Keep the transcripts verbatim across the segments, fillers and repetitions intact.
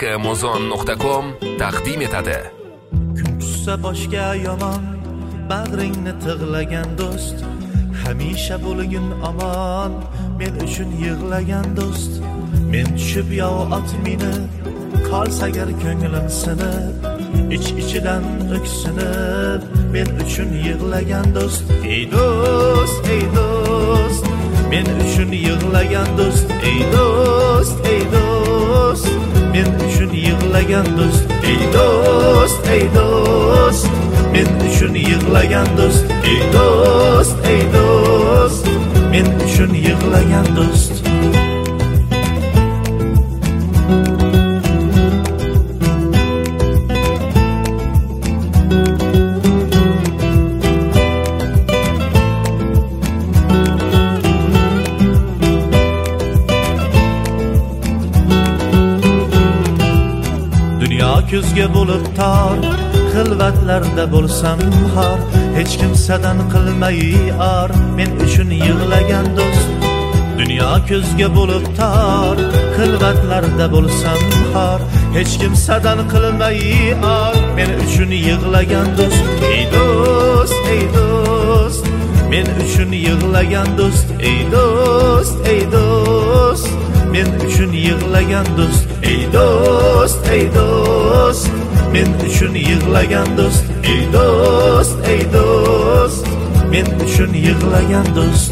amazon nuqta com taqdim etadi. Kun tushsa boshga yomon, bag'ringni tig'lagan do'st, hamisha bo'lgin omon, men uchun yig'lagan do'st. Men tushib yo'q ot minib, qolsa agar ko'nglim sinib, ich-ichidan o'ksinib, men uchun yig'lagan do'st. Ey do'st, ey do'st, men uchun yig'lagan do'st. Ey do'st, ey do'st, men uchun yig'lagan do'st. Ey do'st, ey do'st, men uchun yig'lagan do'st. Ey do'st, ey do'st, men uchun yig'lagan do'st. Ko'zga bo'lib tor, xilvatlarda bo'lsam har, hech kimsadan qilmay ar, men uchun yig'lagan do'st. Dunyo ko'zga bo'lib tor, xilvatlarda bo'lsam har, hech kimsadan qilmay ar, men uchun yig'lagan do'st. Ey do'st, ey do'st, men uchun yig'lagan do'st. Ey do'st, ey do'st, men uchun yig'lagan do'st. Ey do'st, ey do'st, men uchun yig'lagan do'st. Ey do'st, ey do'st, men uchun yig'lagan do'st.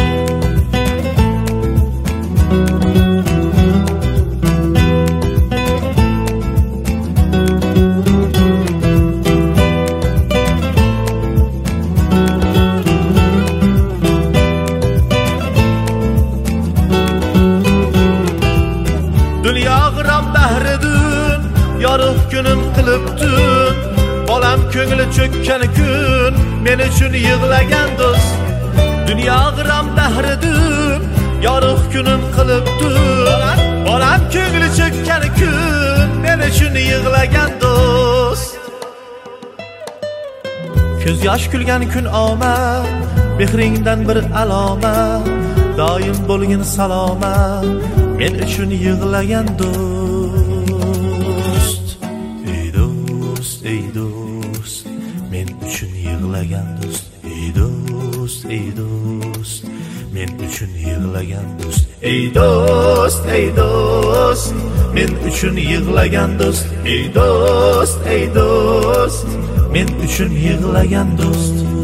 Yorug' kunim qilibdin, bolam ko'ngli cho'kkan kun, men uchun yig'lagan do'st. Dunyo g'am dahridin, yorug' kunim qilibdin, bolam ko'ngli cho'kkan kun, men uchun yig'lagan do'st. Ko'z yosh kulgan kun omad, mehringdan bir alomat, doim bo'lgin salomat, men uchun yig'lagan do'st. Ey do'st, men uchun yig'lagan do'st. Ey do'st, ey do'st, men uchun yig'lagan do'st. Ey do'st, ey do'st, men uchun yig'lagan do'st. Ey do'st, ey do'st, men uchun yig'lagan do'st.